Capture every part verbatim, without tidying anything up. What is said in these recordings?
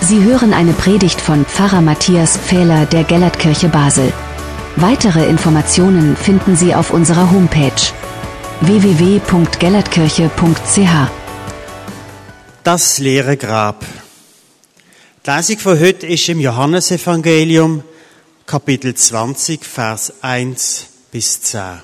Sie hören eine Predigt von Pfarrer Matthias Pfähler der Gellertkirche Basel. Weitere Informationen finden Sie auf unserer Homepage w w w punkt gellertkirche punkt c h. Das leere Grab. Die Lesung von heute ist im Johannesevangelium, Kapitel zwanzig, Vers eins bis zehn.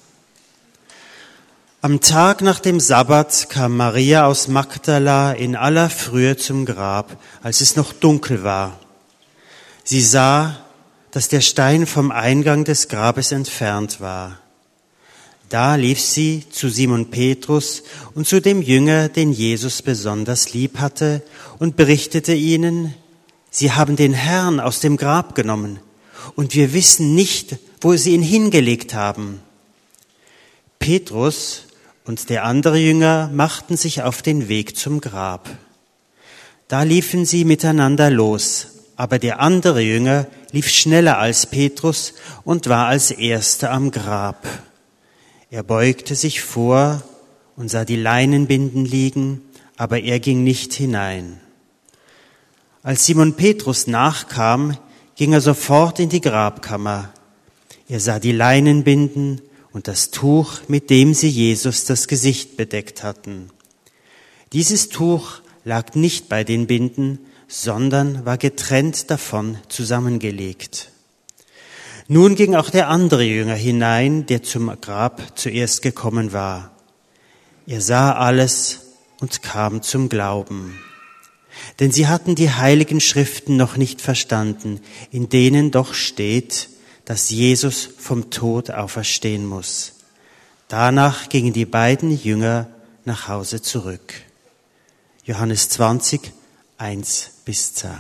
Am Tag nach dem Sabbat kam Maria aus Magdala in aller Frühe zum Grab, als es noch dunkel war. Sie sah, dass der Stein vom Eingang des Grabes entfernt war. Da lief sie zu Simon Petrus und zu dem Jünger, den Jesus besonders lieb hatte, und berichtete ihnen: Sie haben den Herrn aus dem Grab genommen, und wir wissen nicht, wo sie ihn hingelegt haben. Petrus und der andere Jünger machten sich auf den Weg zum Grab. Da liefen sie miteinander los, aber der andere Jünger lief schneller als Petrus und war als erster am Grab. Er beugte sich vor und sah die Leinenbinden liegen, aber er ging nicht hinein. Als Simon Petrus nachkam, ging er sofort in die Grabkammer. Er sah die Leinenbinden und das Tuch, mit dem sie Jesus das Gesicht bedeckt hatten. Dieses Tuch lag nicht bei den Binden, sondern war getrennt davon zusammengelegt. Nun ging auch der andere Jünger hinein, der zum Grab zuerst gekommen war. Er sah alles und kam zum Glauben. Denn sie hatten die heiligen Schriften noch nicht verstanden, in denen doch steht, dass Jesus vom Tod auferstehen muss. Danach gingen die beiden Jünger nach Hause zurück. Johannes zwanzig, eins bis zehn.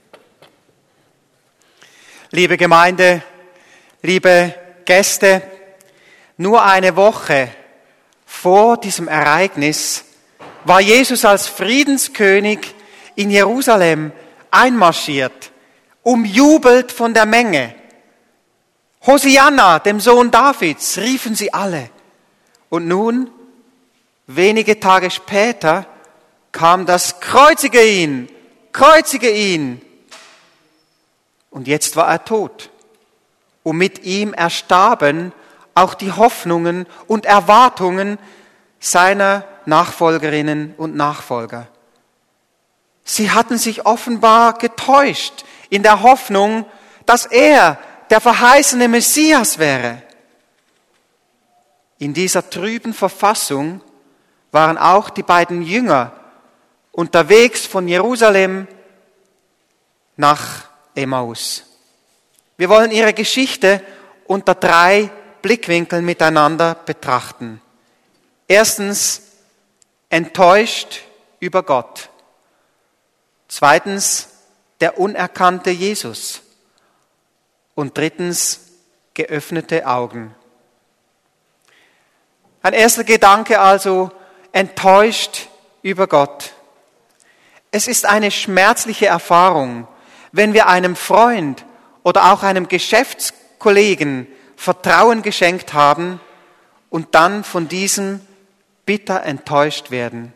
Liebe Gemeinde, liebe Gäste, nur eine Woche vor diesem Ereignis war Jesus als Friedenskönig in Jerusalem einmarschiert, umjubelt von der Menge. Hosianna, dem Sohn Davids, riefen sie alle. Und nun, wenige Tage später, kam das Kreuzige ihn, kreuzige ihn. Und jetzt war er tot. Und mit ihm erstarben auch die Hoffnungen und Erwartungen seiner Nachfolgerinnen und Nachfolger. Sie hatten sich offenbar getäuscht in der Hoffnung, dass er der verheißene Messias wäre. In dieser trüben Verfassung waren auch die beiden Jünger unterwegs von Jerusalem nach Emmaus. Wir wollen ihre Geschichte unter drei Blickwinkeln miteinander betrachten. Erstens, enttäuscht über Gott. Zweitens, der unerkannte Jesus. Und drittens, geöffnete Augen. Ein erster Gedanke also, enttäuscht über Gott. Es ist eine schmerzliche Erfahrung, wenn wir einem Freund oder auch einem Geschäftskollegen Vertrauen geschenkt haben und dann von diesem bitter enttäuscht werden.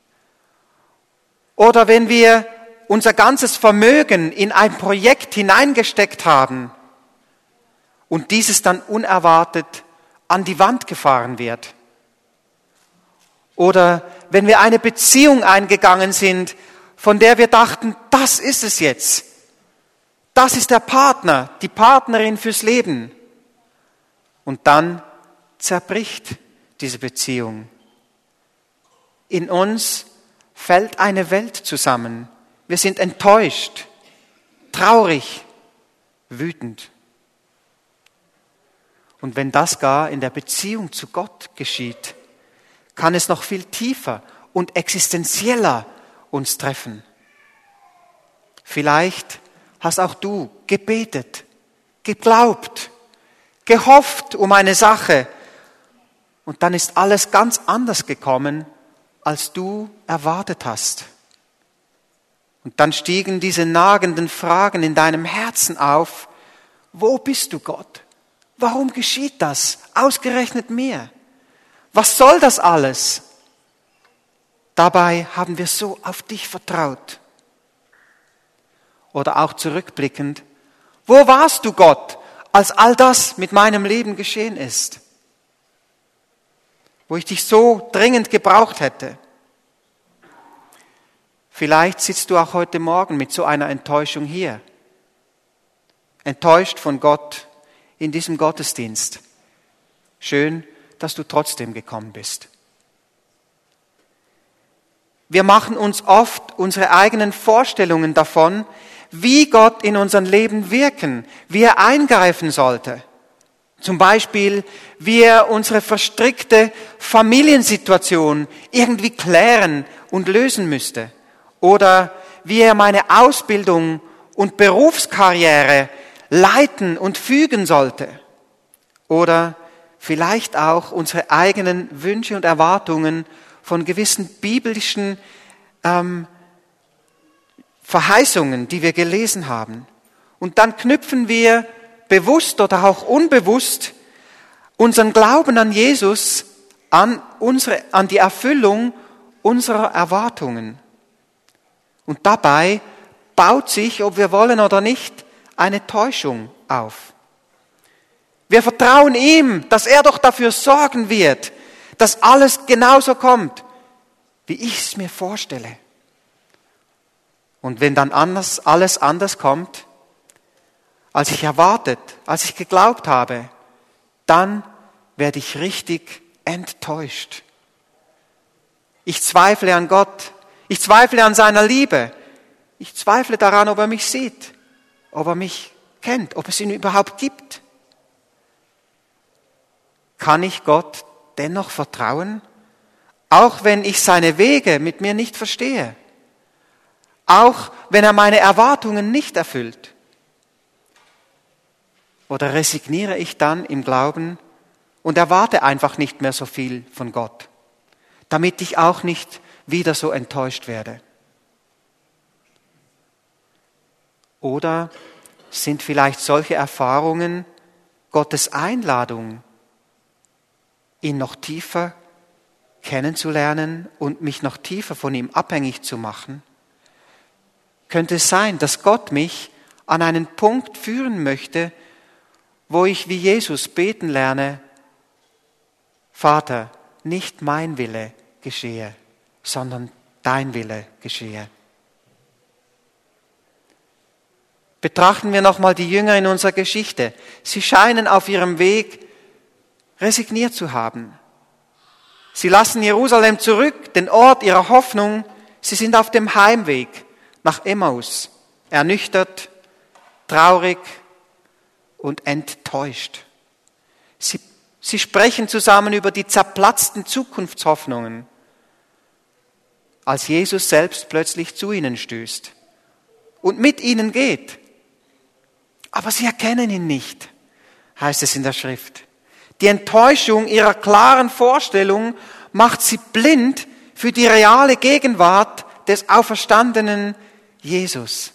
Oder wenn wir unser ganzes Vermögen in ein Projekt hineingesteckt haben und dieses dann unerwartet an die Wand gefahren wird. Oder wenn wir eine Beziehung eingegangen sind, von der wir dachten, das ist es jetzt. Das ist der Partner, die Partnerin fürs Leben. Und dann zerbricht diese Beziehung. In uns fällt eine Welt zusammen. Wir sind enttäuscht, traurig, wütend. Und wenn das gar in der Beziehung zu Gott geschieht, kann es noch viel tiefer und existenzieller uns treffen. Vielleicht hast auch du gebetet, geglaubt, gehofft um eine Sache und dann ist alles ganz anders gekommen, als du erwartet hast. Und dann stiegen diese nagenden Fragen in deinem Herzen auf: Wo bist du, Gott? Warum geschieht das? Ausgerechnet mir. Was soll das alles? Dabei haben wir so auf dich vertraut. Oder auch zurückblickend, wo warst du, Gott, als all das mit meinem Leben geschehen ist? Wo ich dich so dringend gebraucht hätte. Vielleicht sitzt du auch heute Morgen mit so einer Enttäuschung hier. Enttäuscht von Gott in diesem Gottesdienst. Schön, dass du trotzdem gekommen bist. Wir machen uns oft unsere eigenen Vorstellungen davon, wie Gott in unserem Leben wirken, wie er eingreifen sollte. Zum Beispiel, wie er unsere verstrickte Familiensituation irgendwie klären und lösen müsste. Oder wie er meine Ausbildung und Berufskarriere leiten und fügen sollte. Oder vielleicht auch unsere eigenen Wünsche und Erwartungen von gewissen biblischen ähm, Verheißungen, die wir gelesen haben. Und dann knüpfen wir bewusst oder auch unbewusst unseren Glauben an Jesus an, unsere, an die Erfüllung unserer Erwartungen. Und dabei baut sich, ob wir wollen oder nicht, eine Täuschung auf. Wir vertrauen ihm, dass er doch dafür sorgen wird, dass alles genauso kommt, wie ich es mir vorstelle. Und wenn dann anders, alles anders kommt, als ich erwartet, als ich geglaubt habe, dann werde ich richtig enttäuscht. Ich zweifle an Gott, ich zweifle an seiner Liebe, ich zweifle daran, ob er mich sieht, ob er mich kennt, ob es ihn überhaupt gibt. Kann ich Gott dennoch vertrauen, auch wenn ich seine Wege mit mir nicht verstehe, auch wenn er meine Erwartungen nicht erfüllt? Oder resigniere ich dann im Glauben und erwarte einfach nicht mehr so viel von Gott, damit ich auch nicht wieder so enttäuscht werde? Oder sind vielleicht solche Erfahrungen Gottes Einladung, ihn noch tiefer kennenzulernen und mich noch tiefer von ihm abhängig zu machen? Könnte es sein, dass Gott mich an einen Punkt führen möchte, wo ich wie Jesus beten lerne: Vater, nicht mein Wille geschehe, sondern dein Wille geschehe. Betrachten wir nochmal die Jünger in unserer Geschichte. Sie scheinen auf ihrem Weg resigniert zu haben. Sie lassen Jerusalem zurück, den Ort ihrer Hoffnung. Sie sind auf dem Heimweg nach Emmaus, ernüchtert, traurig und enttäuscht. Sie, sie sprechen zusammen über die zerplatzten Zukunftshoffnungen, als Jesus selbst plötzlich zu ihnen stößt und mit ihnen geht. Aber sie erkennen ihn nicht, heißt es in der Schrift. Die Enttäuschung ihrer klaren Vorstellung macht sie blind für die reale Gegenwart des auferstandenen Jesus.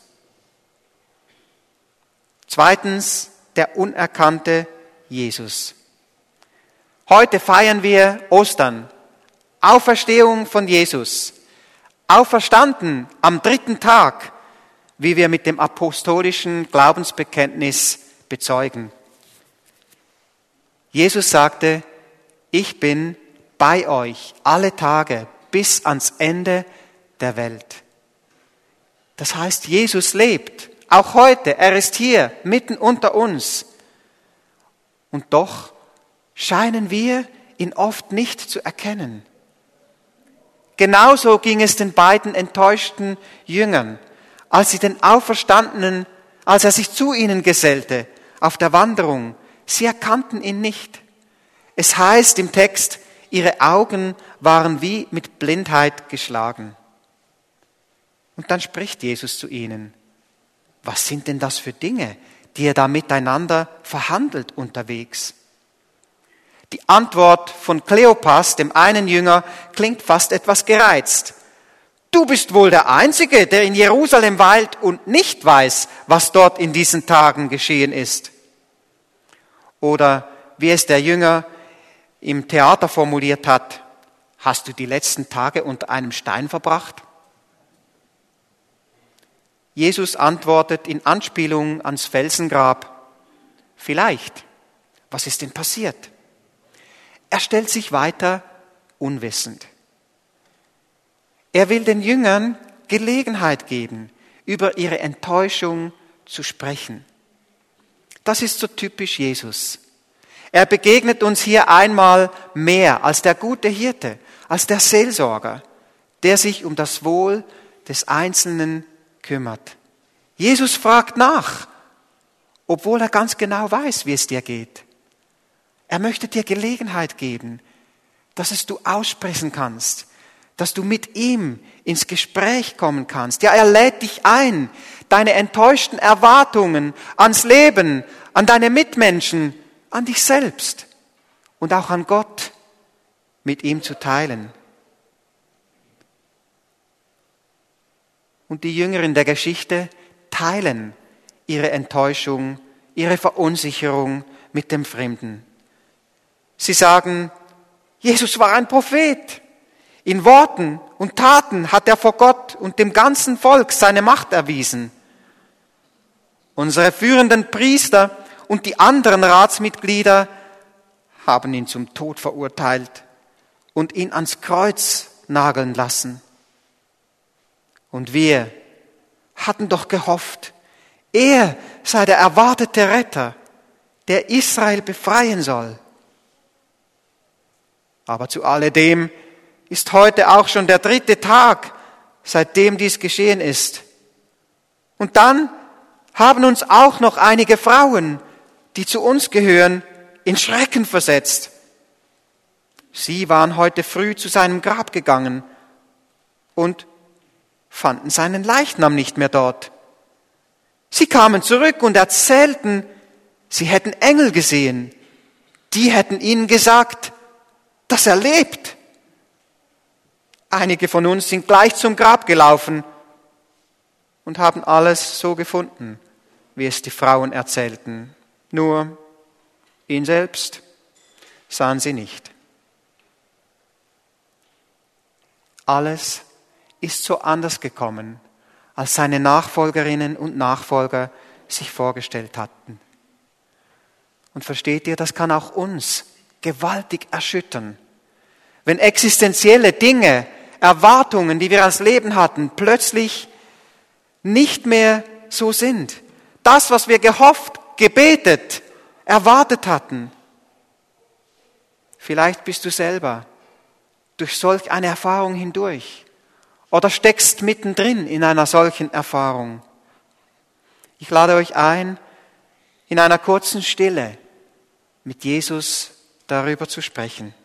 Zweitens, der unerkannte Jesus. Heute feiern wir Ostern, Auferstehung von Jesus. Auferstanden am dritten Tag, wie wir mit dem apostolischen Glaubensbekenntnis bezeugen. Jesus sagte: Ich bin bei euch alle Tage bis ans Ende der Welt. Das heißt, Jesus lebt, auch heute. Er ist hier, mitten unter uns. Und doch scheinen wir ihn oft nicht zu erkennen. Genauso ging es den beiden enttäuschten Jüngern, als sie den Auferstandenen, als er sich zu ihnen gesellte, auf der Wanderung. Sie erkannten ihn nicht. Es heißt im Text, ihre Augen waren wie mit Blindheit geschlagen. Und dann spricht Jesus zu ihnen: Was sind denn das für Dinge, die ihr da miteinander verhandelt unterwegs? Die Antwort von Kleopas, dem einen Jünger, klingt fast etwas gereizt. Du bist wohl der Einzige, der in Jerusalem weilt und nicht weiß, was dort in diesen Tagen geschehen ist. Oder wie es der Jünger im Theater formuliert hat: Hast du die letzten Tage unter einem Stein verbracht? Jesus antwortet in Anspielung ans Felsengrab: Vielleicht. Was ist denn passiert? Er stellt sich weiter unwissend. Er will den Jüngern Gelegenheit geben, über ihre Enttäuschung zu sprechen. Das ist so typisch Jesus. Er begegnet uns hier einmal mehr als der gute Hirte, als der Seelsorger, der sich um das Wohl des Einzelnen kümmert. Jesus fragt nach, obwohl er ganz genau weiß, wie es dir geht. Er möchte dir Gelegenheit geben, dass es du aussprechen kannst, dass du mit ihm ins Gespräch kommen kannst. Ja, er lädt dich ein, deine enttäuschten Erwartungen ans Leben, an deine Mitmenschen, an dich selbst und auch an Gott mit ihm zu teilen. Und die Jünger in der Geschichte teilen ihre Enttäuschung, ihre Verunsicherung mit dem Fremden. Sie sagen, Jesus war ein Prophet. In Worten und Taten hat er vor Gott und dem ganzen Volk seine Macht erwiesen. Unsere führenden Priester und die anderen Ratsmitglieder haben ihn zum Tod verurteilt und ihn ans Kreuz nageln lassen. Und wir hatten doch gehofft, er sei der erwartete Retter, der Israel befreien soll. Aber zu alledem ist heute auch schon der dritte Tag, seitdem dies geschehen ist. Und dann haben uns auch noch einige Frauen, die zu uns gehören, in Schrecken versetzt. Sie waren heute früh zu seinem Grab gegangen und fanden seinen Leichnam nicht mehr dort. Sie kamen zurück und erzählten, sie hätten Engel gesehen. Die hätten ihnen gesagt, dass er lebt. Einige von uns sind gleich zum Grab gelaufen und haben alles so gefunden, wie es die Frauen erzählten. Nur ihn selbst sahen sie nicht. Alles ist so anders gekommen, als seine Nachfolgerinnen und Nachfolger sich vorgestellt hatten. Und versteht ihr, das kann auch uns gewaltig erschüttern. Wenn existenzielle Dinge, Erwartungen, die wir als Leben hatten, plötzlich nicht mehr so sind. Das, was wir gehofft, gebetet, erwartet hatten. Vielleicht bist du selber durch solch eine Erfahrung hindurch oder steckst mittendrin in einer solchen Erfahrung. Ich lade euch ein, in einer kurzen Stille mit Jesus darüber zu sprechen.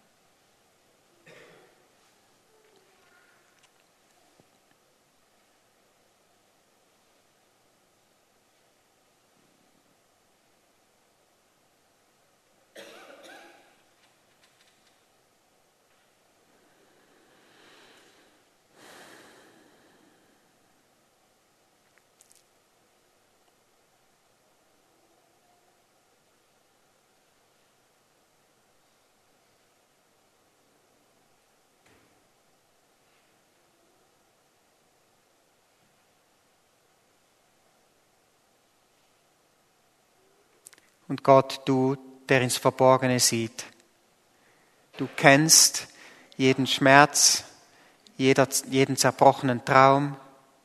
Und Gott, du, der ins Verborgene sieht, du kennst jeden Schmerz, jeder, jeden zerbrochenen Traum,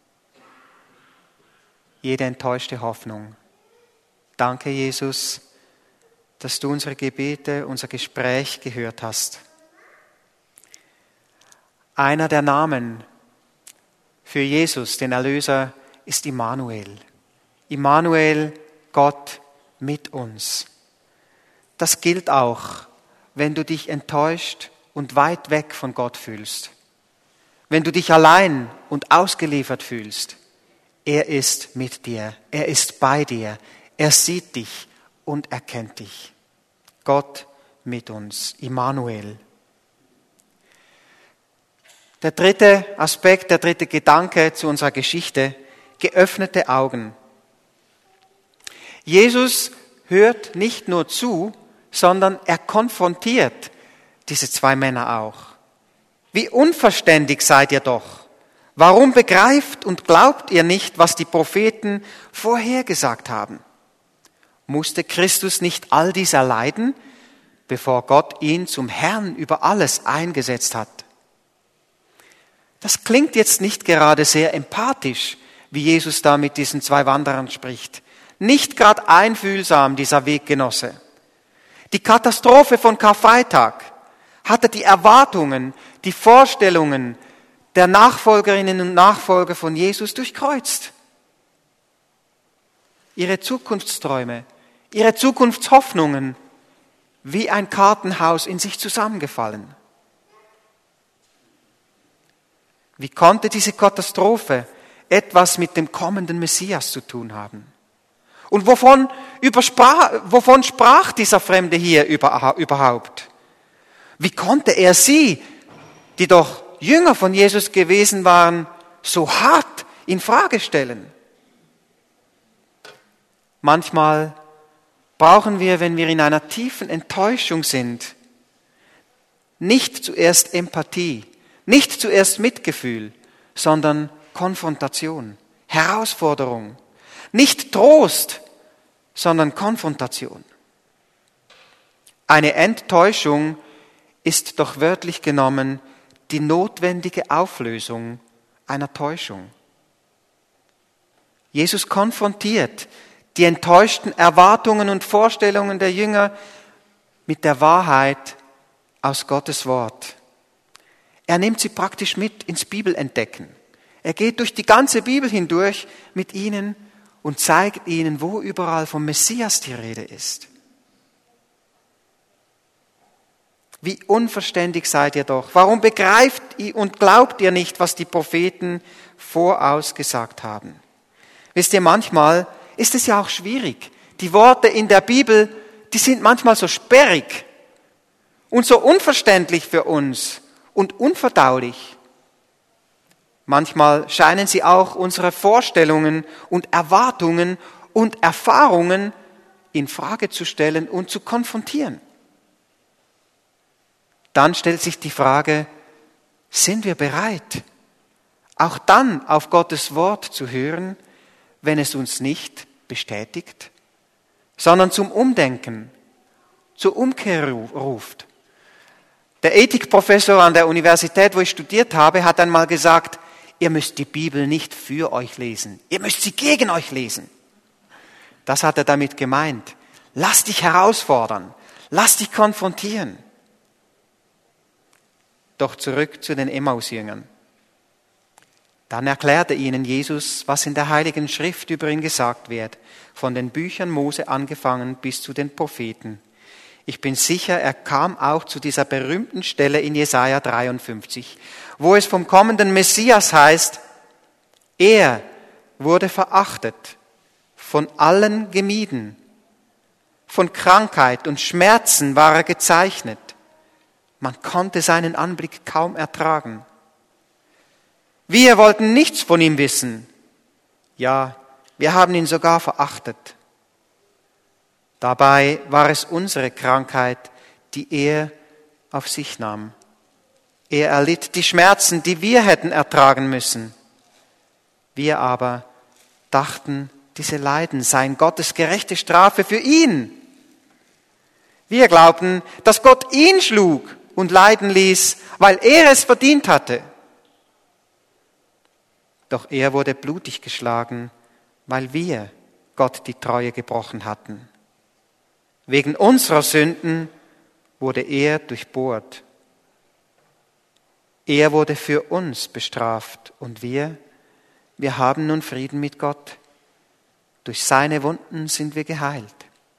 jede enttäuschte Hoffnung. Danke, Jesus, dass du unsere Gebete, unser Gespräch gehört hast. Einer der Namen für Jesus, den Erlöser, ist Immanuel. Immanuel, Gott mit uns. Das gilt auch, wenn du dich enttäuscht und weit weg von Gott fühlst. Wenn du dich allein und ausgeliefert fühlst. Er ist mit dir, er ist bei dir, er sieht dich und erkennt dich. Gott mit uns, Immanuel. Der dritte Aspekt, der dritte Gedanke zu unserer Geschichte, geöffnete Augen. Jesus hört nicht nur zu, sondern er konfrontiert diese zwei Männer auch. Wie unverständig seid ihr doch. Warum begreift und glaubt ihr nicht, was die Propheten vorhergesagt haben? Musste Christus nicht all dies erleiden, bevor Gott ihn zum Herrn über alles eingesetzt hat? Das klingt jetzt nicht gerade sehr empathisch, wie Jesus da mit diesen zwei Wanderern spricht. Nicht gerade einfühlsam, dieser Weggenosse. Die Katastrophe von Karfreitag hatte die Erwartungen, die Vorstellungen der Nachfolgerinnen und Nachfolger von Jesus durchkreuzt. Ihre Zukunftsträume, ihre Zukunftshoffnungen wie ein Kartenhaus in sich zusammengefallen. Wie konnte diese Katastrophe etwas mit dem kommenden Messias zu tun haben? Und wovon, übersprach, wovon sprach dieser Fremde hier überhaupt? Wie konnte er sie, die doch Jünger von Jesus gewesen waren, so hart in Frage stellen? Manchmal brauchen wir, wenn wir in einer tiefen Enttäuschung sind, nicht zuerst Empathie, nicht zuerst Mitgefühl, sondern Konfrontation, Herausforderung. Nicht Trost, sondern Konfrontation. Eine Enttäuschung ist doch wörtlich genommen die notwendige Auflösung einer Täuschung. Jesus konfrontiert die enttäuschten Erwartungen und Vorstellungen der Jünger mit der Wahrheit aus Gottes Wort. Er nimmt sie praktisch mit ins Bibelentdecken. Er geht durch die ganze Bibel hindurch mit ihnen und zeigt ihnen, wo überall vom Messias die Rede ist. Wie unverständig seid ihr doch. Warum begreift ihr und glaubt ihr nicht, was die Propheten vorausgesagt haben? Wisst ihr, manchmal ist es ja auch schwierig. Die Worte in der Bibel, die sind manchmal so sperrig und so unverständlich für uns und unverdaulich. Manchmal scheinen sie auch unsere Vorstellungen und Erwartungen und Erfahrungen in Frage zu stellen und zu konfrontieren. Dann stellt sich die Frage, sind wir bereit, auch dann auf Gottes Wort zu hören, wenn es uns nicht bestätigt, sondern zum Umdenken, zur Umkehr ruft? Der Ethikprofessor an der Universität, wo ich studiert habe, hat einmal gesagt, ihr müsst die Bibel nicht für euch lesen, ihr müsst sie gegen euch lesen. Das hat er damit gemeint. Lass dich herausfordern, lass dich konfrontieren. Doch zurück zu den Emmaus-Jüngern. Dann erklärte ihnen Jesus, was in der Heiligen Schrift über ihn gesagt wird, von den Büchern Mose angefangen bis zu den Propheten. Ich bin sicher, er kam auch zu dieser berühmten Stelle in Jesaja dreiundfünfzig, wo es vom kommenden Messias heißt, er wurde verachtet, von allen gemieden, von Krankheit und Schmerzen war er gezeichnet. Man konnte seinen Anblick kaum ertragen. Wir wollten nichts von ihm wissen. Ja, wir haben ihn sogar verachtet. Dabei war es unsere Krankheit, die er auf sich nahm. Er erlitt die Schmerzen, die wir hätten ertragen müssen. Wir aber dachten, diese Leiden seien Gottes gerechte Strafe für ihn. Wir glaubten, dass Gott ihn schlug und leiden ließ, weil er es verdient hatte. Doch er wurde blutig geschlagen, weil wir Gott die Treue gebrochen hatten. Wegen unserer Sünden wurde er durchbohrt. Er wurde für uns bestraft und wir, wir haben nun Frieden mit Gott. Durch seine Wunden sind wir geheilt.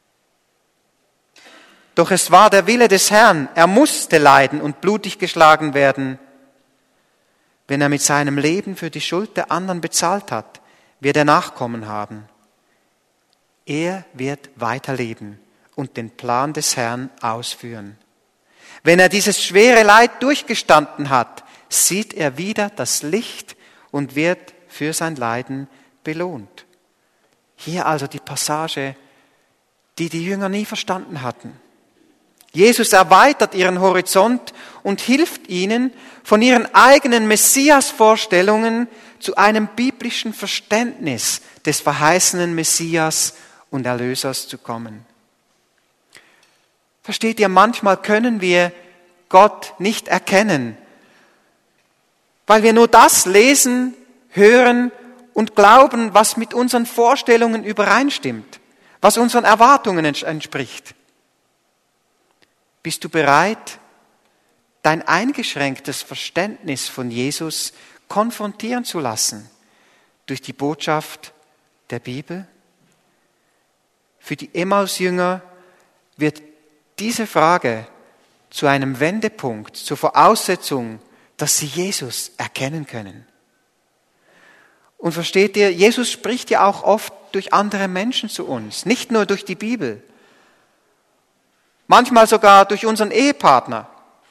Doch es war der Wille des Herrn, er musste leiden und blutig geschlagen werden. Wenn er mit seinem Leben für die Schuld der anderen bezahlt hat, wird er Nachkommen haben. Er wird weiterleben und den Plan des Herrn ausführen. Wenn er dieses schwere Leid durchgestanden hat, sieht er wieder das Licht und wird für sein Leiden belohnt. Hier also die Passage, die die Jünger nie verstanden hatten. Jesus erweitert ihren Horizont und hilft ihnen, von ihren eigenen Messias-Vorstellungen zu einem biblischen Verständnis des verheißenen Messias und Erlösers zu kommen. Versteht ihr, manchmal können wir Gott nicht erkennen, weil wir nur das lesen, hören und glauben, was mit unseren Vorstellungen übereinstimmt, was unseren Erwartungen entspricht. Bist du bereit, dein eingeschränktes Verständnis von Jesus konfrontieren zu lassen durch die Botschaft der Bibel? Für die Emmaus-Jünger wird diese Frage zu einem Wendepunkt, zur Voraussetzung, dass sie Jesus erkennen können. Und versteht ihr, Jesus spricht ja auch oft durch andere Menschen zu uns, nicht nur durch die Bibel. Manchmal sogar durch unseren Ehepartner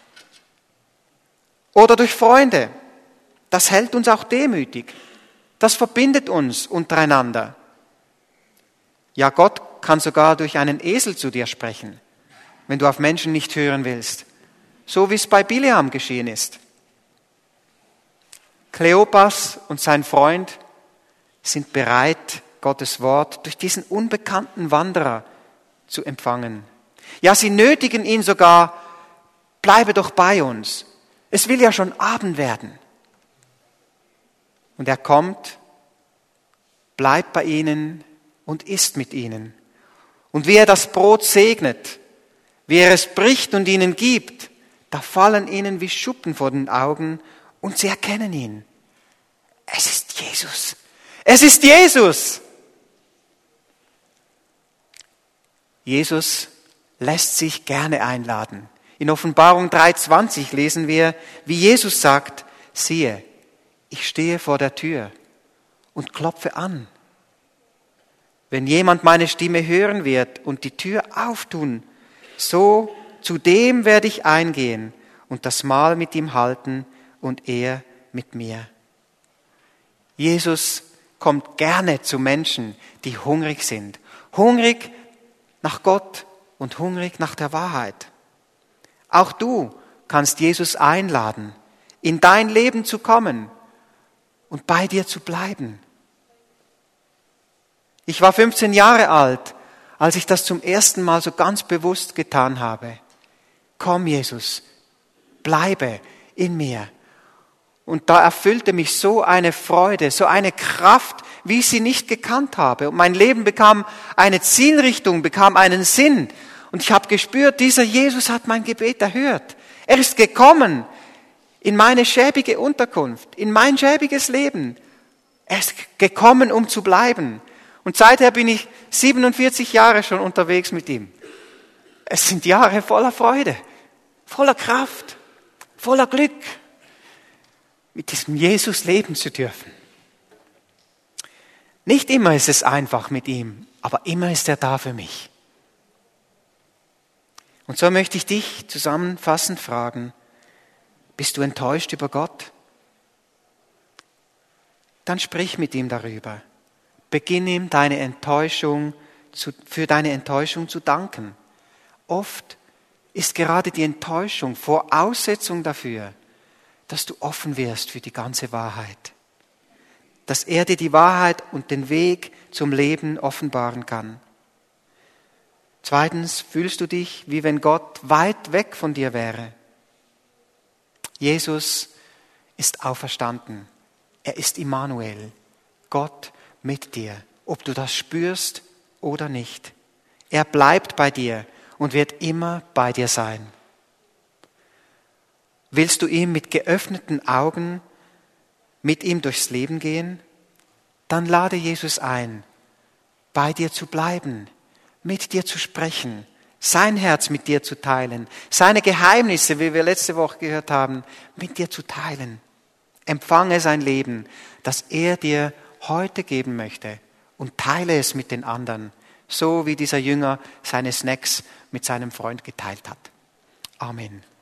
oder durch Freunde. Das hält uns auch demütig. Das verbindet uns untereinander. Ja, Gott kann sogar durch einen Esel zu dir sprechen, wenn du auf Menschen nicht hören willst. So wie es bei Bileam geschehen ist. Kleopas und sein Freund sind bereit, Gottes Wort durch diesen unbekannten Wanderer zu empfangen. Ja, sie nötigen ihn sogar, bleibe doch bei uns. Es will ja schon Abend werden. Und er kommt, bleibt bei ihnen und isst mit ihnen. Und wie er das Brot segnet, wie er es bricht und ihnen gibt, da fallen ihnen wie Schuppen vor den Augen und sie erkennen ihn. Es ist Jesus. Es ist Jesus. Jesus lässt sich gerne einladen. In Offenbarung drei zwanzig lesen wir, wie Jesus sagt, siehe, ich stehe vor der Tür und klopfe an. Wenn jemand meine Stimme hören wird und die Tür auftun, so zu dem werde ich eingehen und das Mahl mit ihm halten und er mit mir. Jesus kommt gerne zu Menschen, die hungrig sind. Hungrig nach Gott und hungrig nach der Wahrheit. Auch du kannst Jesus einladen, in dein Leben zu kommen und bei dir zu bleiben. Ich war fünfzehn Jahre alt, als ich das zum ersten Mal so ganz bewusst getan habe. Komm, Jesus, bleibe in mir. Und da erfüllte mich so eine Freude, so eine Kraft, wie ich sie nicht gekannt habe. Und mein Leben bekam eine Zielrichtung, bekam einen Sinn. Und ich habe gespürt, dieser Jesus hat mein Gebet erhört. Er ist gekommen in meine schäbige Unterkunft, in mein schäbiges Leben. Er ist gekommen, um zu bleiben. Und seither bin ich siebenundvierzig Jahre schon unterwegs mit ihm. Es sind Jahre voller Freude, voller Kraft, voller Glück, mit diesem Jesus leben zu dürfen. Nicht immer ist es einfach mit ihm, aber immer ist er da für mich. Und so möchte ich dich zusammenfassend fragen, bist du enttäuscht über Gott? Dann sprich mit ihm darüber. Beginn ihm deine Enttäuschung zu, für deine Enttäuschung zu danken. Oft ist gerade die Enttäuschung Voraussetzung dafür, dass du offen wirst für die ganze Wahrheit. Dass er dir die Wahrheit und den Weg zum Leben offenbaren kann. Zweitens, fühlst du dich, wie wenn Gott weit weg von dir wäre? Jesus ist auferstanden. Er ist Immanuel, Gott mit dir, ob du das spürst oder nicht. Er bleibt bei dir und wird immer bei dir sein. Willst du ihm mit geöffneten Augen mit ihm durchs Leben gehen? Dann lade Jesus ein, bei dir zu bleiben, mit dir zu sprechen, sein Herz mit dir zu teilen, seine Geheimnisse, wie wir letzte Woche gehört haben, mit dir zu teilen. Empfange sein Leben, das er dir heute geben möchte und teile es mit den anderen, so wie dieser Jünger seine Snacks mit seinem Freund geteilt hat. Amen.